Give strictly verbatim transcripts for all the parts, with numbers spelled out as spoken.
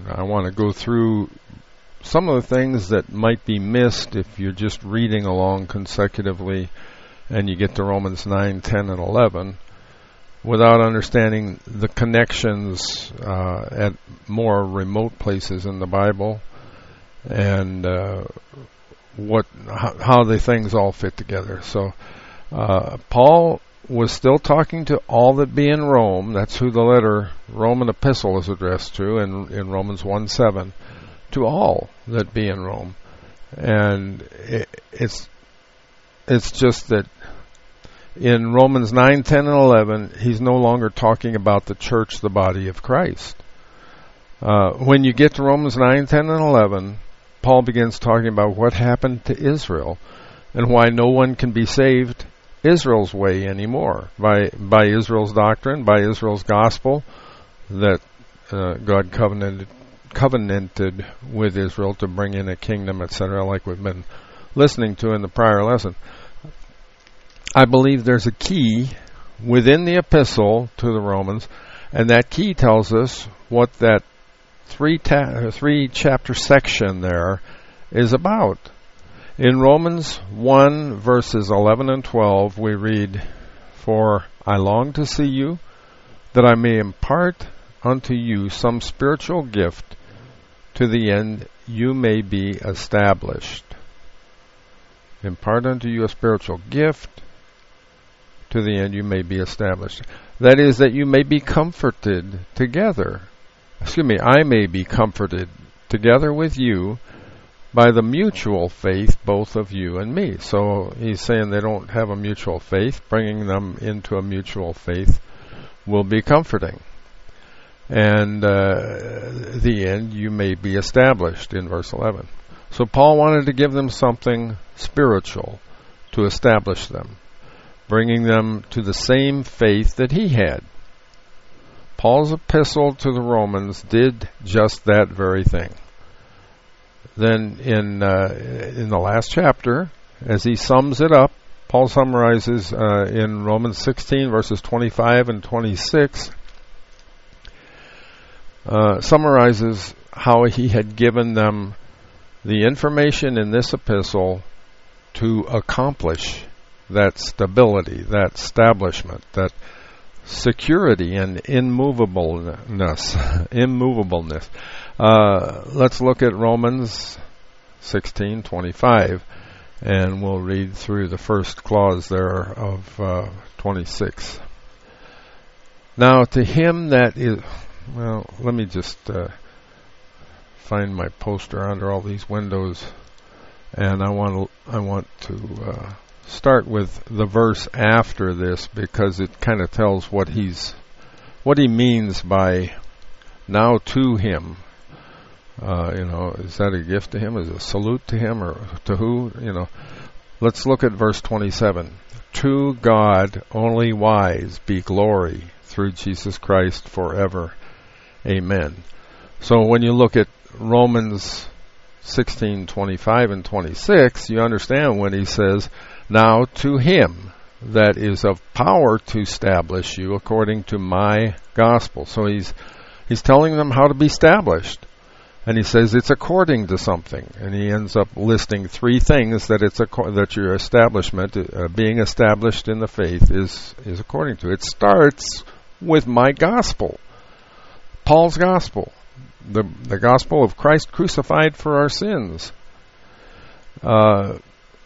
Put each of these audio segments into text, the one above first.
I want to go through some of the things that might be missed if you're just reading along consecutively and you get to Romans nine, ten, and eleven without understanding the connections uh, at more remote places in the Bible and uh, what how, how the things all fit together. So uh, Paul was still talking to all that be in Rome. That's who the letter Roman epistle is addressed to in, in Romans one seven. To all that be in Rome. And it, it's it's just that in Romans nine, ten, and eleven, he's no longer talking about the church, the body of Christ. Uh, when you get to Romans nine, ten, and eleven, Paul begins talking about what happened to Israel and why no one can be saved Israel's way anymore, by by Israel's doctrine, by Israel's gospel that uh, God covenanted covenanted with Israel to bring in a kingdom, et cetera, like we've been listening to in the prior lesson. I believe there's a key within the epistle to the Romans, and that key tells us what that three ta- three chapter section there is about. In Romans one, verses eleven and twelve, we read, "For I long to see you, that I may impart unto you some spiritual gift, to the end you may be established." Impart unto you a spiritual gift, to the end you may be established. That is, that you may be comforted together. Excuse me, I may be comforted together with you by the mutual faith, both of you and me. So he's saying they don't have a mutual faith. Bringing them into a mutual faith will be comforting. And uh, the end you may be established, in verse eleven. So Paul wanted to give them something spiritual to establish them, bringing them to the same faith that he had. Paul's epistle to the Romans did just that very thing. Then in uh, in the last chapter, as he sums it up, Paul summarizes uh, in Romans sixteen, verses twenty-five and twenty-six, Uh, summarizes how he had given them the information in this epistle to accomplish that stability, that establishment, that security and immovableness. immovableness. Uh, let's look at Romans sixteen twenty-five, and we'll read through the first clause there of uh, twenty-six. Now to him that is... Well, let me just uh, find my poster under all these windows, and I want to I want to uh, start with the verse after this, because it kind of tells what he's what he means by now to him. Uh, you know, is that a gift to him? Is it a salute to him, or to who? You know, let's look at verse twenty-seven. To God only wise be glory through Jesus Christ forever. Amen. So when you look at Romans sixteen twenty-five and twenty-six, you understand when he says, "Now to him that is of power to establish you according to my gospel." So he's he's telling them how to be established, and he says it's according to something, and he ends up listing three things that it's a, that your establishment, uh, being established in the faith, is is according to. It starts with my gospel. Paul's gospel, the the gospel of Christ crucified for our sins. Uh,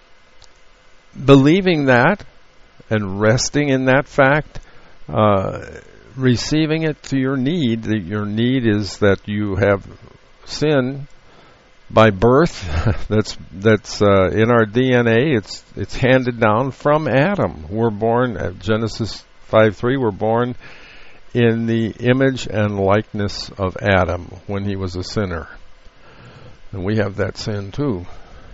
believing that and resting in that fact, uh, receiving it to your need, that your need is that you have sin by birth. that's that's uh, in our D N A. It's it's handed down from Adam. We're born at Genesis five three. We're born in the image and likeness of Adam when he was a sinner. And we have that sin too.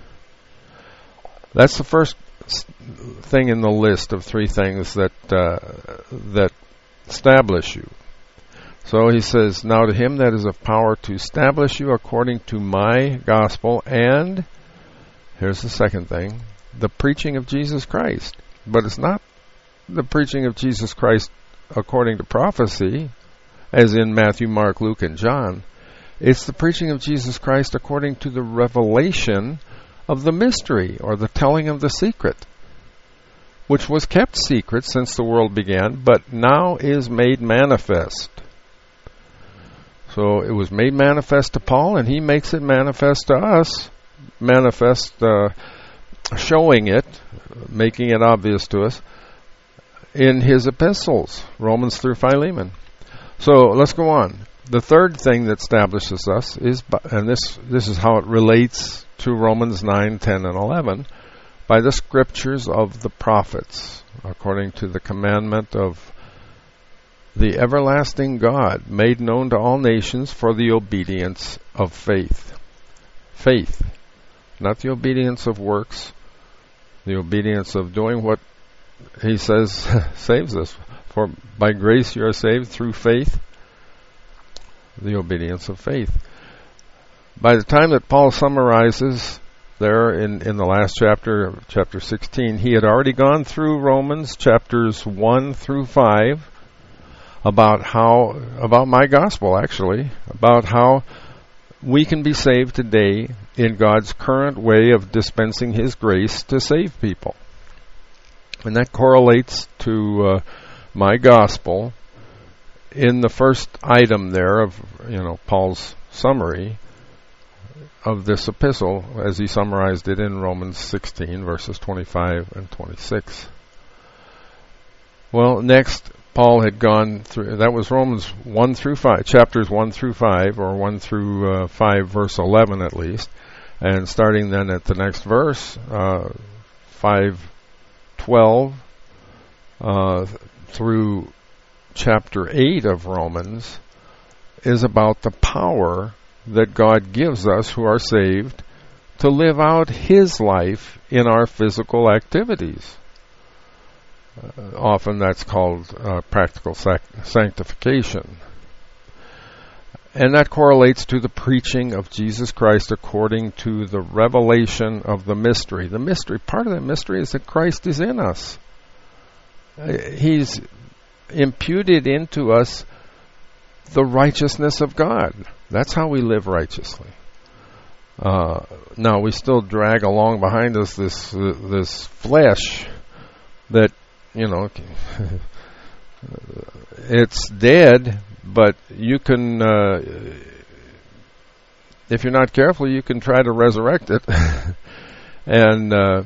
That's the first thing in the list of three things that uh, that establish you. So he says, "Now to him that is of power to establish you according to my gospel," and here's the second thing, the preaching of Jesus Christ. But it's not the preaching of Jesus Christ according to prophecy, as in Matthew, Mark, Luke, and John. It's the preaching of Jesus Christ according to the revelation of the mystery, or the telling of the secret, which was kept secret since the world began, but now is made manifest. So it was made manifest to Paul, and he makes it manifest to us, manifest, uh, showing it, making it obvious to us, in his epistles, Romans through Philemon. So let's go on. The third thing that establishes us is, and this this is how it relates to Romans nine, ten, and eleven, by the scriptures of the prophets, according to the commandment of the everlasting God, made known to all nations for the obedience of faith. Faith, not the obedience of works, the obedience of doing what he says saves us. For by grace you are saved through faith, the obedience of faith. By the time that Paul summarizes there in, in the last chapter, chapter sixteen, he had already gone through Romans chapters one through five about how, about my gospel actually, about how we can be saved today in God's current way of dispensing His grace to save people. And that correlates to uh, my gospel in the first item there of, you know, Paul's summary of this epistle, as he summarized it in Romans sixteen, verses twenty-five and twenty-six. Well, next, Paul had gone through, that was Romans one through five, chapters one through five, or one through uh, five, verse eleven at least. And starting then at the next verse, uh, five twelve, uh, through chapter eight of Romans, is about the power that God gives us who are saved to live out His life in our physical activities. Uh, often that's called uh, practical sac- sanctification. And that correlates to the preaching of Jesus Christ according to the revelation of the mystery. The mystery, part of that mystery is that Christ is in us. Uh, he's imputed into us the righteousness of God. That's how we live righteously. Uh, now we still drag along behind us this uh, this flesh that, you know, it's dead, but you can, uh, if you're not careful, you can try to resurrect it, and uh,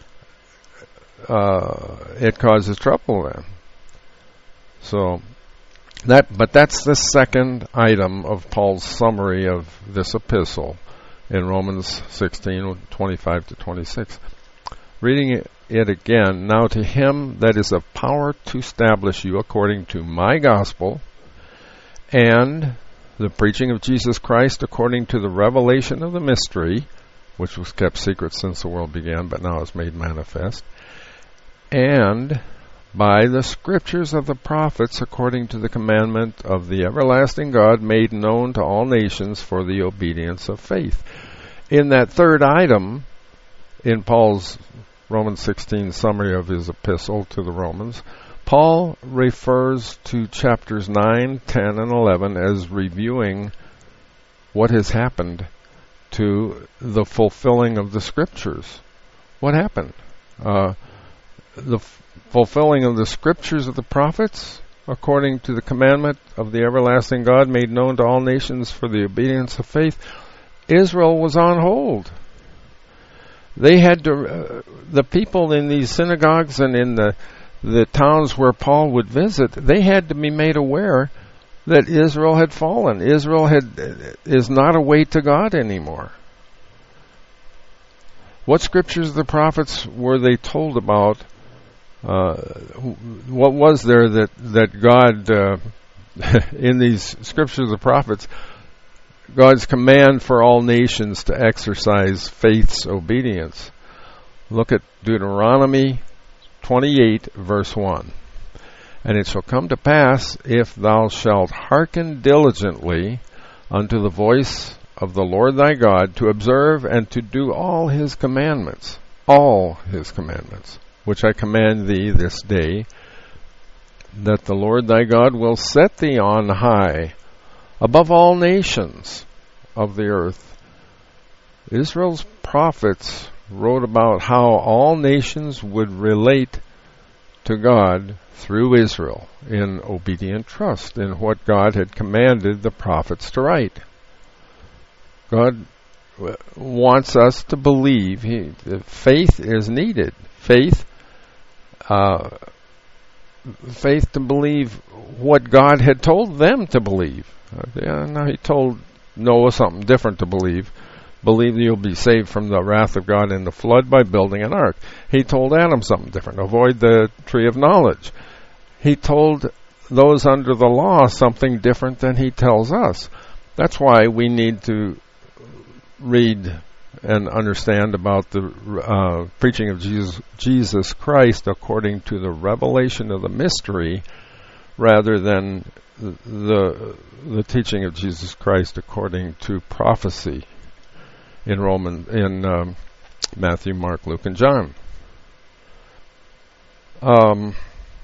uh, it causes trouble then. So that, but that's the second item of Paul's summary of this epistle in Romans sixteen, twenty-five to twenty-six. Reading it, it again, now to Him that is of power to establish you according to my gospel and the preaching of Jesus Christ according to the revelation of the mystery, which was kept secret since the world began, but now is made manifest, and by the scriptures of the prophets according to the commandment of the everlasting God made known to all nations for the obedience of faith. In that third item, in Paul's Romans sixteen summary of his epistle to the Romans, Paul refers to chapters nine, ten, and eleven as reviewing what has happened to the fulfilling of the scriptures. What happened? Uh, the f- fulfilling of the scriptures of the prophets according to the commandment of the everlasting God made known to all nations for the obedience of faith. Israel was on hold. They had to, uh, the people in these synagogues and in the the towns where Paul would visit, they had to be made aware that Israel had fallen. Israel had is not a way to God anymore. What scriptures of the prophets were they told about? Uh, what was there that that God, uh, in these scriptures of the prophets, God's command for all nations to exercise faith's obedience? Look at Deuteronomy twenty-eight, verse one. And it shall come to pass, if thou shalt hearken diligently unto the voice of the Lord thy God, to observe and to do all His commandments, all His commandments, which I command thee this day, that the Lord thy God will set thee on high above all nations, of the earth, Israel's prophets wrote about how all nations would relate to God through Israel in obedient trust in what God had commanded the prophets to write. God wants us to believe. He, faith is needed. Faith, uh, faith to believe what God had told them to believe. Uh, yeah, no, he told Noah something different to believe. Believe that you'll be saved from the wrath of God in the flood by building an ark. He told Adam something different. Avoid the tree of knowledge. He told those under the law something different than he tells us. That's why we need to read and understand about the uh, preaching of Jesus, Jesus Christ according to the revelation of the mystery, rather than the the teaching of Jesus Christ according to prophecy in Roman in um, Matthew, Mark, Luke, and John. Um,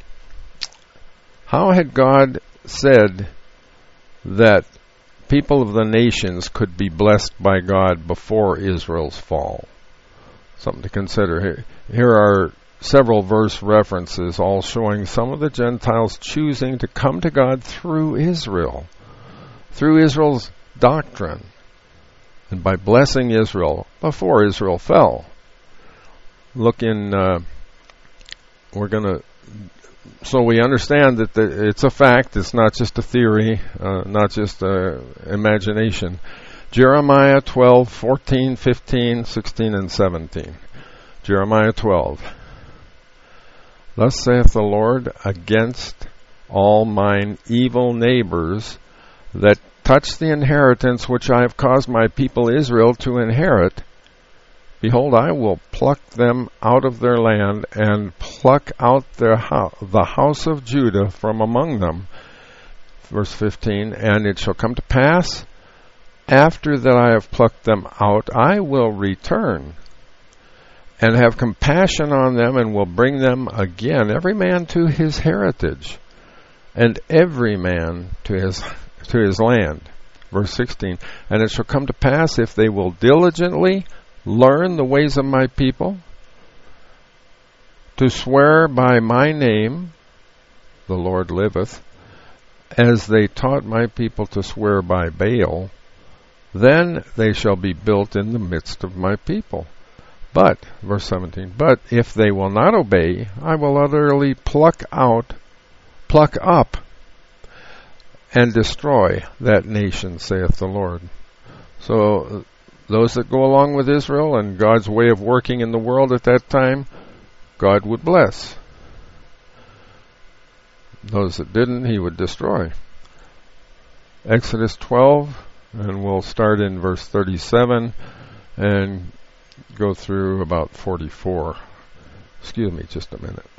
how had God said that people of the nations could be blessed by God before Israel's fall? Something to consider. Here, here are several verse references all showing some of the Gentiles choosing to come to God through Israel, through Israel's doctrine, and by blessing Israel before Israel fell. Look in, uh, we're going to, so we understand that the, it's a fact, it's not just a theory, uh, not just uh, imagination. Jeremiah twelve, fourteen, fifteen, sixteen, and seventeen. Jeremiah twelve. Thus saith the Lord, against all mine evil neighbors that touch the inheritance which I have caused my people Israel to inherit, behold, I will pluck them out of their land, and pluck out their ho- the house of Judah from among them. Verse fifteen, and it shall come to pass, after that I have plucked them out, I will return, and have compassion on them, and will bring them again, every man to his heritage, and every man to his to his land. Verse sixteen, and it shall come to pass, if they will diligently learn the ways of my people, to swear by my name, the Lord liveth, as they taught my people to swear by Baal, then they shall be built in the midst of my people. But, verse seventeen, but if they will not obey, I will utterly pluck out, pluck up, and destroy that nation, saith the Lord. So, those that go along with Israel and God's way of working in the world at that time, God would bless. Those that didn't, he would destroy. Exodus twelve, and we'll start in verse thirty-seven and go through about forty-four. Excuse me just a minute.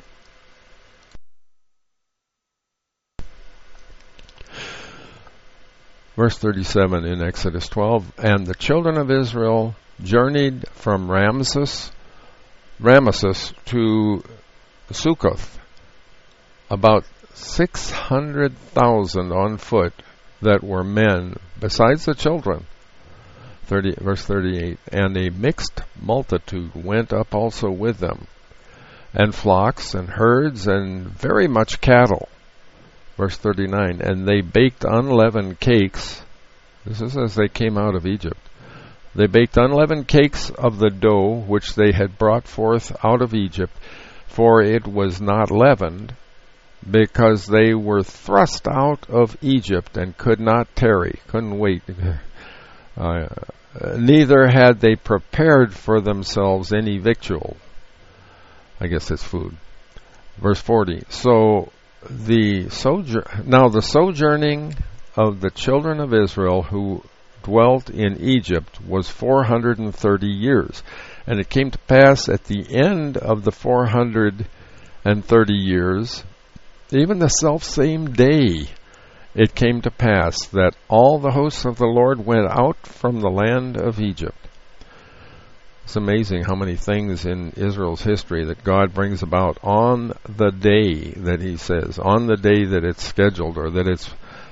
Verse thirty-seven in Exodus twelve, and the children of Israel journeyed from Ramses, Ramesses to Succoth, about six hundred thousand on foot that were men, besides the children. thirty, verse thirty-eight, and a mixed multitude went up also with them, and flocks and herds and very much cattle. Verse thirty-nine, and they baked unleavened cakes. This is as they came out of Egypt. They baked unleavened cakes of the dough which they had brought forth out of Egypt, for it was not leavened, because they were thrust out of Egypt and could not tarry, couldn't wait. Uh, neither had they prepared for themselves any victual. I guess it's food. Verse forty, so the sojour- now the sojourning of the children of Israel who dwelt in Egypt was four hundred and thirty years. And it came to pass at the end of the four hundred and thirty years, even the selfsame day, it came to pass that all the hosts of the Lord went out from the land of Egypt. It's amazing how many things in Israel's history that God brings about on the day that he says, on the day that it's scheduled or that it's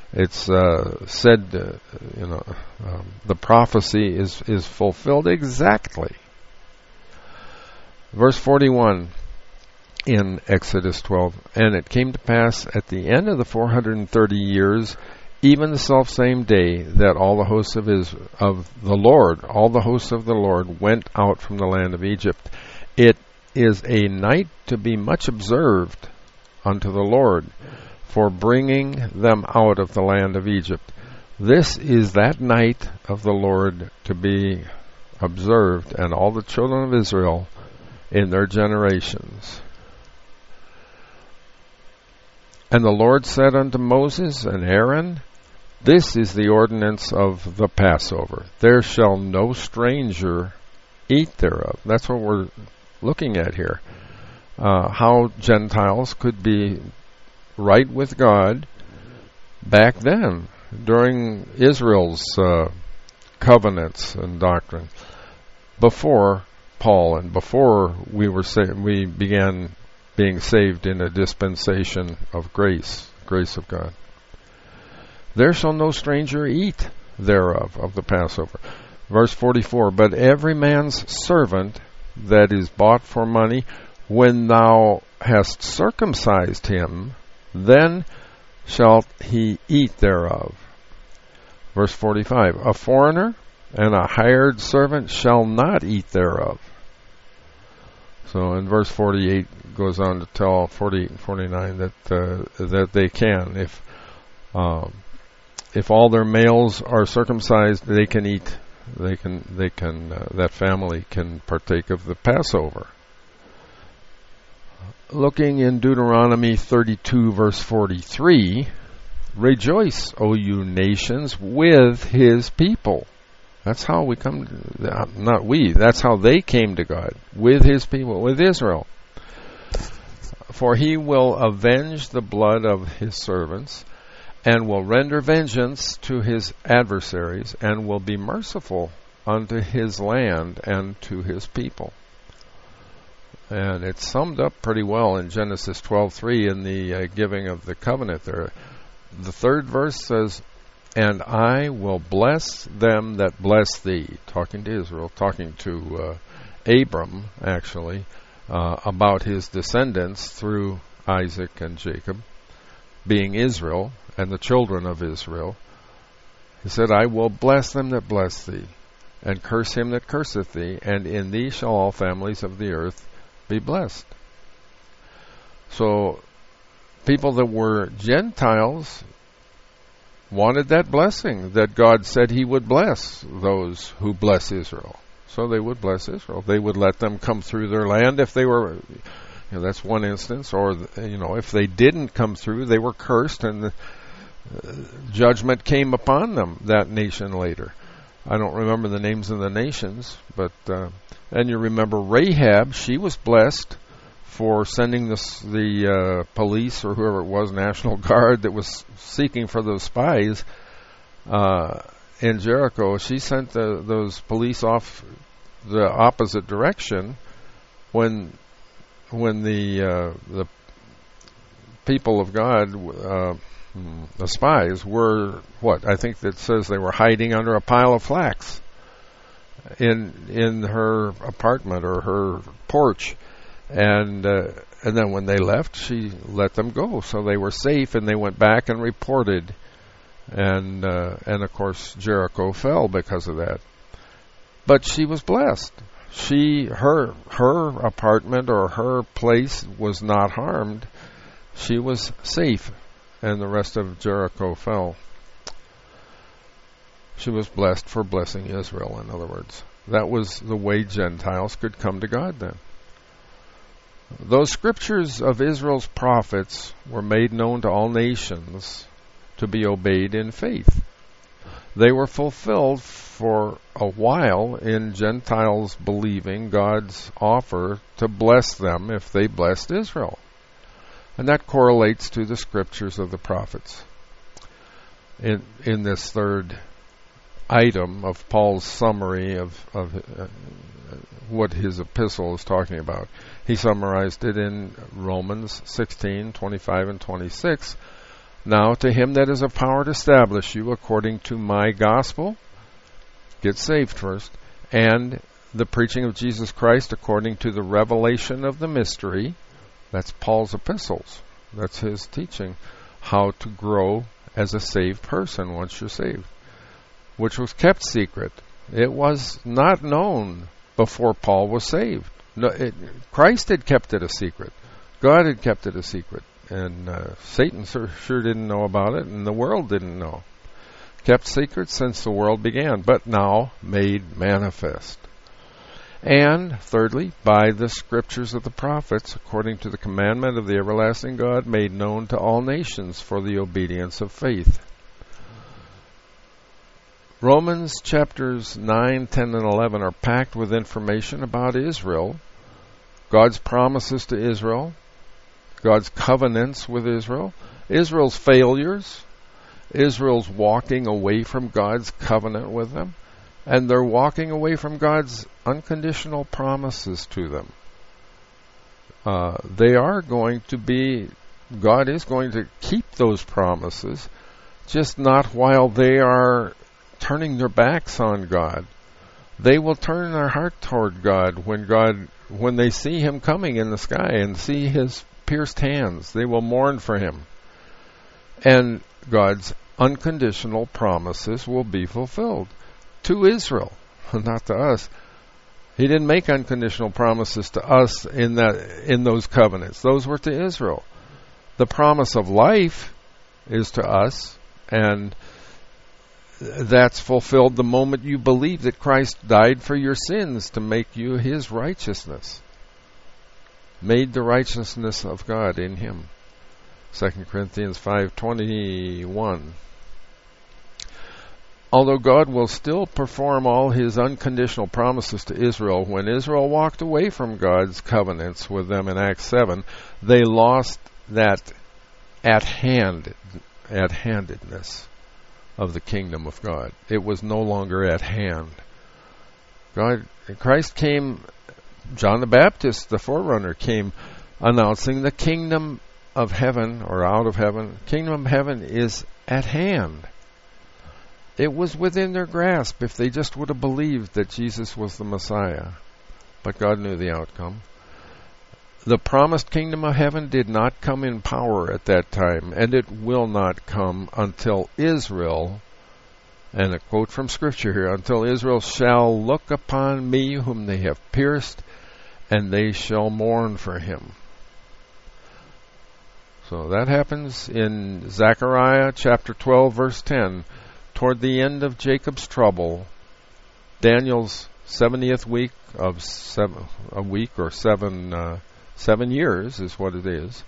It's uh, said, uh, you know, um, the prophecy is, is fulfilled exactly. Verse forty-one in Exodus twelve, and it came to pass at the end of the four hundred thirty years, even the selfsame day, that all the hosts of Israel, of the Lord, all the hosts of the Lord went out from the land of Egypt. It is a night to be much observed unto the Lord, for bringing them out of the land of Egypt. This is that night of the Lord to be observed, and all the children of Israel in their generations. And the Lord said unto Moses and Aaron, this is the ordinance of the Passover. There shall no stranger eat thereof. That's what we're looking at here. Uh, how Gentiles could be right with God back then, during Israel's uh, covenants and doctrine, before Paul and before we were sa- we began being saved in a dispensation of grace, grace of God. There shall no stranger eat thereof, of the Passover. Verse forty-four, but every man's servant that is bought for money, when thou hast circumcised him, then shall he eat thereof. Verse forty-five, a foreigner and a hired servant shall not eat thereof. So in verse forty-eight goes on to tell forty-eight and forty-nine that uh, that they can, if um, if all their males are circumcised, they can eat. They can. They can. Uh, that family can partake of the Passover. Looking in Deuteronomy thirty-two, verse forty-three, rejoice, O you nations, with his people. That's how we come to, not we, that's how they came to God, with his people, with Israel. For he will avenge the blood of his servants, and will render vengeance to his adversaries, and will be merciful unto his land and to his people. And it's summed up pretty well in Genesis twelve three in the uh, giving of the covenant there. The third verse says, and I will bless them that bless thee, talking to Israel, talking to uh, Abram, actually, uh, about his descendants through Isaac and Jacob, being Israel and the children of Israel. He said, I will bless them that bless thee, and curse him that curseth thee, and in thee shall all families of the earth be blessed. So people that were Gentiles wanted that blessing that God said he would bless those who bless Israel. So they would bless Israel. They would let them come through their land if they were, you know, that's one instance. Or, you know, if they didn't come through, they were cursed, and the uh, judgment came upon them, that nation later. I don't remember the names of the nations, but uh, and you remember Rahab, she was blessed for sending this, the uh, police or whoever it was, National Guard, that was seeking for those spies uh, in Jericho. She sent the, those police off the opposite direction when when the uh, the people of God, uh, the spies, were what I think that says they were hiding under a pile of flax in in her apartment or her porch. And uh, and then when they left, she let them go, so they were safe, and they went back and reported, and uh, and of course Jericho fell because of that. But she was blessed. She her her apartment or her place was not harmed. She was safe, and the rest of Jericho fell. She was blessed for blessing Israel. In other words, that was the way Gentiles could come to God then. Those scriptures of Israel's prophets were made known to all nations to be obeyed in faith. They were fulfilled for a while in Gentiles believing God's offer to bless them if they blessed Israel. And that correlates to the scriptures of the prophets. In in this third item of Paul's summary of, of uh, what his epistle is talking about. He summarized it in Romans sixteen, twenty-five and twenty-six Now to him that is of power to establish you according to my gospel, get saved first, and the preaching of Jesus Christ according to the revelation of the mystery, that's Paul's epistles, that's his teaching, how to grow as a saved person once you're saved, which was kept secret. It was not known before Paul was saved. No, it, Christ had kept it a secret. God had kept it a secret. And uh, Satan sure, sure didn't know about it, and the world didn't know. Kept secret since the world began, but now made manifest. And, thirdly, by the scriptures of the prophets, according to the commandment of the everlasting God, made known to all nations for the obedience of faith. Romans chapters nine, ten, and eleven are packed with information about Israel, God's promises to Israel, God's covenants with Israel, Israel's failures, Israel's walking away from God's covenant with them, and they're walking away from God's unconditional promises to them. Uh, they are going to be, God is going to keep those promises, just not while they are turning their backs on God. They will turn their heart toward God when God, when they see Him coming in the sky and see His pierced hands. They will mourn for Him. And God's unconditional promises will be fulfilled to Israel, not to us. He didn't make unconditional promises to us in that in those covenants. Those were to Israel. The promise of life is to us, and that's fulfilled the moment you believe that Christ died for your sins to make you His righteousness. Made the righteousness of God in Him. Second Corinthians five twenty-one. Although God will still perform all His unconditional promises to Israel, when Israel walked away from God's covenants with them in Acts seven, they lost that at hand, at handedness of the kingdom of God. It was no longer at hand. God, Christ came, John the Baptist, the forerunner, came announcing the kingdom of heaven, or out of heaven. Kingdom of heaven is at hand. It was within their grasp if they just would have believed that Jesus was the Messiah. But God knew the outcome. The promised kingdom of heaven did not come in power at that time, and it will not come until Israel, and a quote from Scripture here, until Israel shall look upon me whom they have pierced, and they shall mourn for him. So that happens in Zechariah chapter twelve, verse ten. Toward the end of Jacob's trouble, Daniel's seventieth week of seven, a week or seven, uh, seven years is what it is.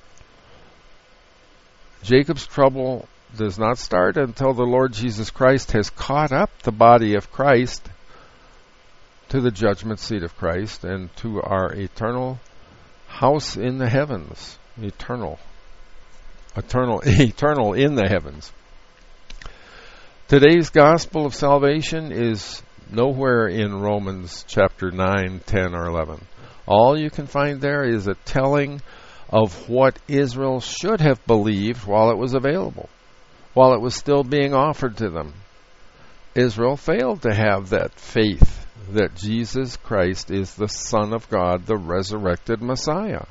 Jacob's trouble does not start until the Lord Jesus Christ has caught up the body of Christ to the judgment seat of Christ and to our eternal house in the heavens. Eternal. Eternal, eternal in the heavens. Today's gospel of salvation is nowhere in Romans chapter nine, ten, or eleven. All you can find there is a telling of what Israel should have believed while it was available, while it was still being offered to them. Israel failed to have that faith that Jesus Christ is the Son of God, the resurrected Messiah.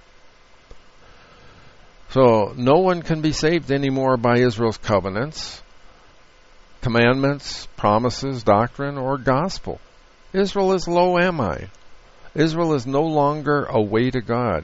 So no one can be saved anymore by Israel's covenants, commandments, promises, doctrine, or gospel. Israel is lo ami. Israel is no longer a way to God.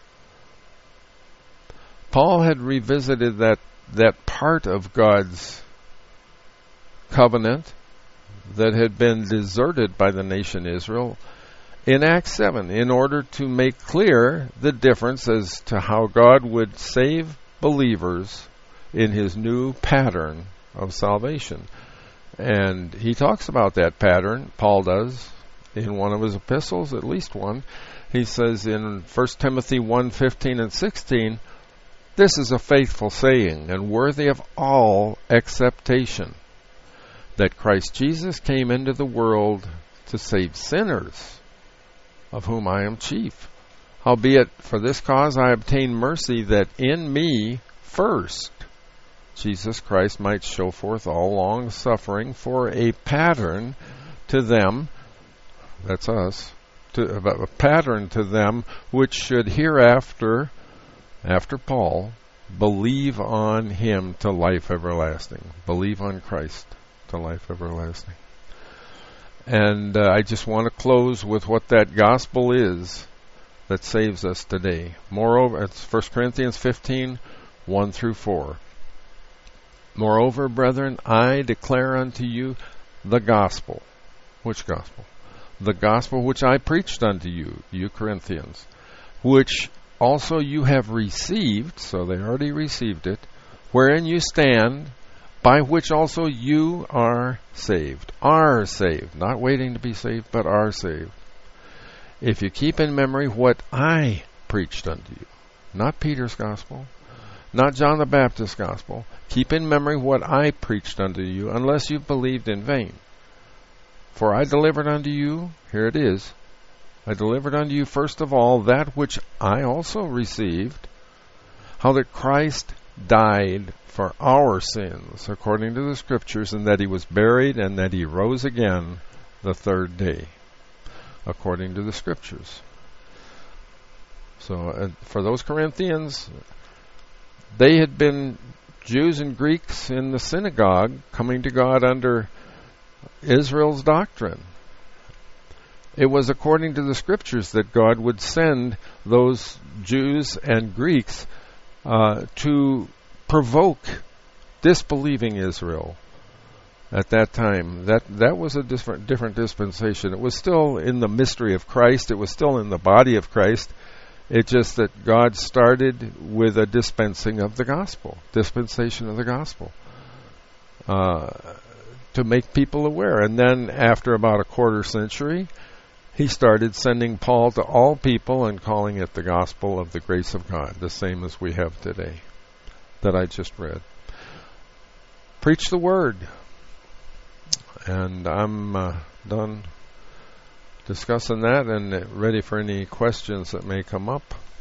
Paul had revisited that, that part of God's covenant that had been deserted by the nation Israel in Acts seven in order to make clear the difference as to how God would save believers in His new pattern of salvation. And he talks about that pattern, Paul does, in one of his epistles, at least one. He says in First Timothy one, fifteen and sixteen, "This is a faithful saying and worthy of all acceptation, that Christ Jesus came into the world to save sinners, of whom I am chief. Howbeit, for this cause I obtained mercy, that in me first Jesus Christ might show forth all long suffering for a pattern to them, that's us, to, a pattern to them which should hereafter, after Paul, believe on him to life everlasting. Believe on Christ to life everlasting. And uh, I just want to close with what that gospel is that saves us today. Moreover, it's First Corinthians fifteen, one through four. Moreover, brethren, I declare unto you the gospel. Which gospel? The gospel which I preached unto you, you Corinthians, which also you have received, so they already received it, wherein you stand, by which also you are saved. Are saved. Not waiting to be saved, but are saved. If you keep in memory what I preached unto you. Not Peter's gospel. Not John the Baptist's gospel. Keep in memory what I preached unto you, unless you believed in vain. For I delivered unto you, here it is, I delivered unto you first of all that which I also received, how that Christ died for our sins, according to the Scriptures, and that he was buried, and that he rose again the third day, according to the Scriptures. So uh, for those Corinthians, they had been Jews and Greeks in the synagogue coming to God under Israel's doctrine. It was according to the Scriptures that God would send those Jews and Greeks uh, to provoke disbelieving Israel at that time. That that was a different different dispensation. It was still in the mystery of Christ. It was still in the body of Christ. It's just that God started with a dispensing of the gospel, dispensation of the gospel, uh, to make people aware. And then after about a quarter century, he started sending Paul to all people and calling it the gospel of the grace of God, the same as we have today, that I just read. Preach the word. And I'm uh, done discussing that and ready for any questions that may come up.